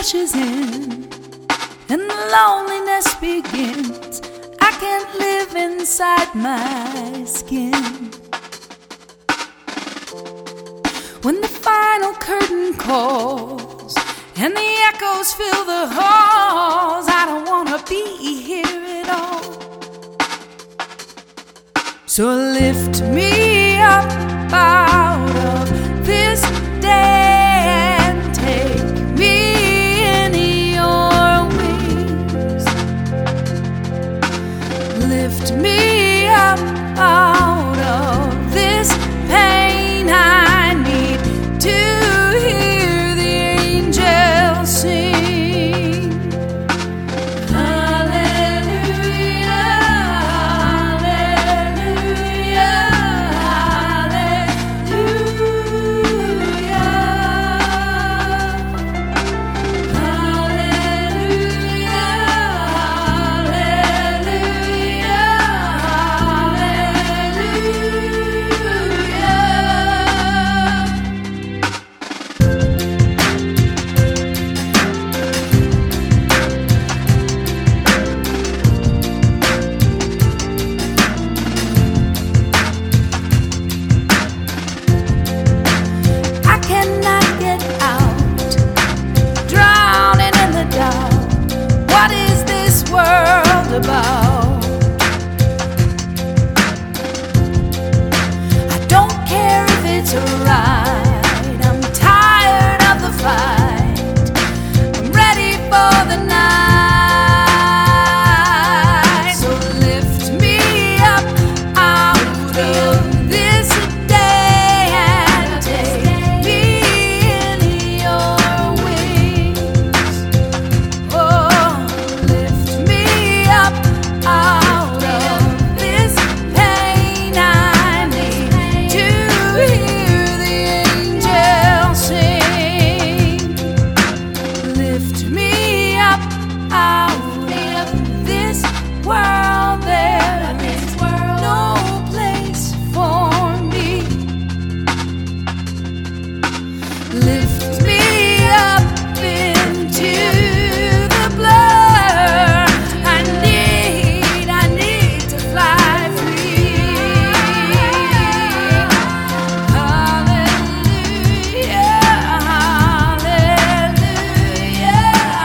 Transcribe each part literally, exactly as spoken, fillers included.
rushes in and the loneliness begins, I can't live inside my skin. When the final curtain calls and the echoes fill the halls, I don't wanna be here at all. So lift me up out of this day and take me in your wings. Lift me up out of this pain. I need to hear the angels sing. Hallelujah, hallelujah, hallelujah, about. I don't care if it's right. I'm tired of the fight. I'm ready for the night. So lift me up out of this day and take me in your wings. Oh, lift me up out of this pain. I need to hear the angels sing. Lift me up out of this world. There is no place for me. Lift me up into the blur. I need, I need to fly free. Hallelujah, hallelujah,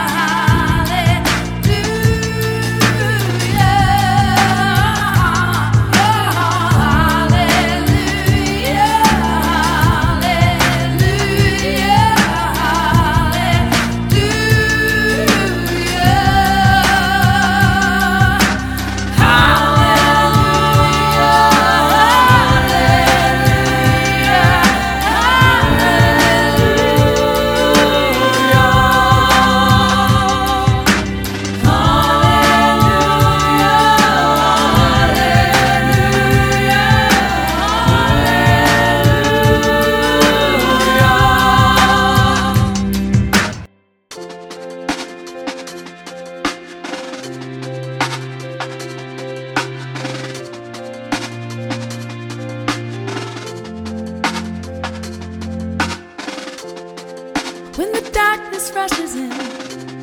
when the darkness rushes in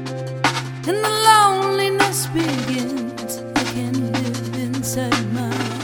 and the loneliness begins, I can live inside my